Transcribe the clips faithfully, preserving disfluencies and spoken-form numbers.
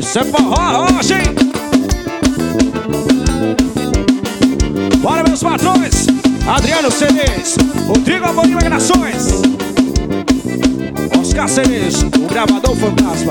Isso é forró hoje, hein? Bora, meus patrões. Adriano Cedes, Rodrigo Amorim Gravações, Oscar Cedes, o gravador fantasma.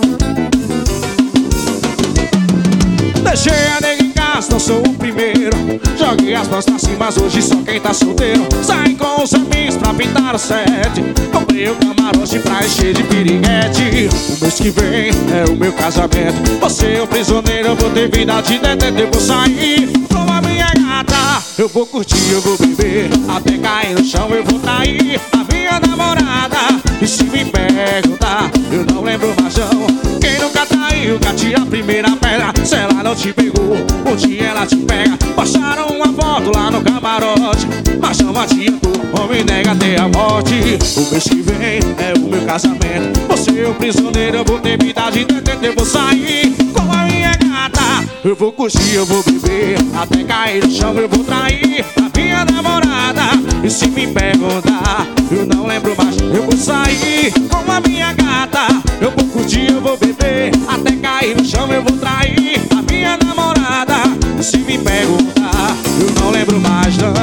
Deixei a nega em casa, não sou o primeiro. Joguei as mãos pra cima, mas hoje só quem tá solteiro. Saí com os amigos pra pintar o set. Comprei o camarote pra encher de piriguete. O mês que vem é o meu casamento. Você é o prisioneiro, eu vou ter vida de detento. Eu vou sair com a minha gata, eu vou curtir, eu vou beber, até cair no chão eu vou trair a minha namorada. E se me perguntar, eu não lembro mais não. Quem nunca traiu, cate a primeira pedra. Se ela não te pegou, um dia ela te pega. Postaram uma foto lá no camarote, mas não adiantou, homem nega até a morte. O mês que vem é o meu casamento. Você é o prisioneiro, eu vou ter vida de detento. Eu vou sair com a minha gata, eu vou curtir, eu vou beber, até cair no chão eu vou trair a minha namorada. E se me perguntar, eu não lembro mais. Eu vou sair com a minha gata, eu vou curtir, eu vou beber, até cair no chão eu vou trair a minha namorada. E se me perguntar, eu não lembro mais não.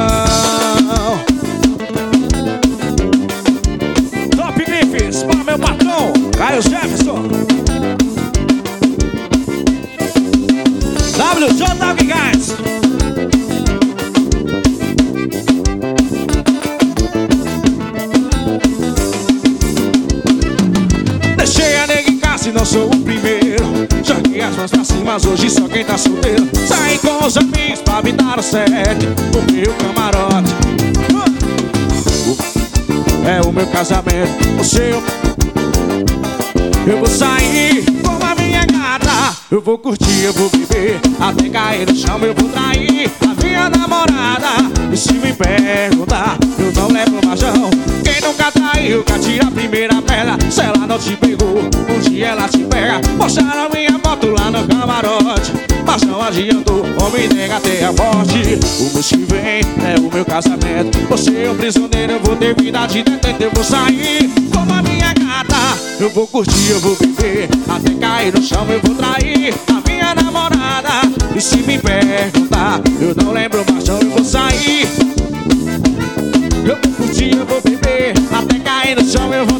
Top Grifes, para meu patrão Caio Jefferson, W J Vigais. Deixei a nega em casa e não sou o primeiro. Joguei as mãos pra cima, mas hoje só quem tá solteiro. Saí com os amigos pra me dar o set, o meu camarote é o meu casamento. O seu, eu vou sair com a minha gata, eu vou curtir, eu vou beber, até cair no chão eu vou trair a minha namorada. E se me perguntar, eu não lembro mais não. Quem nunca traiu, cate a primeira pedra. Se ela não te pegou, um dia ela te pega. Postaram minha foto lá no camarote, mas não adiantou, homem nega até a morte. O mês que vem é o meu casamento. Você é o prisioneiro, eu vou ter vida de detento. Eu vou sair com a minha gata, eu vou curtir, eu vou beber, até cair no chão eu vou trair a minha namorada. E se me perguntar, eu não lembro mais não. Eu vou sair, eu vou curtir, eu vou beber, até cair no chão eu vou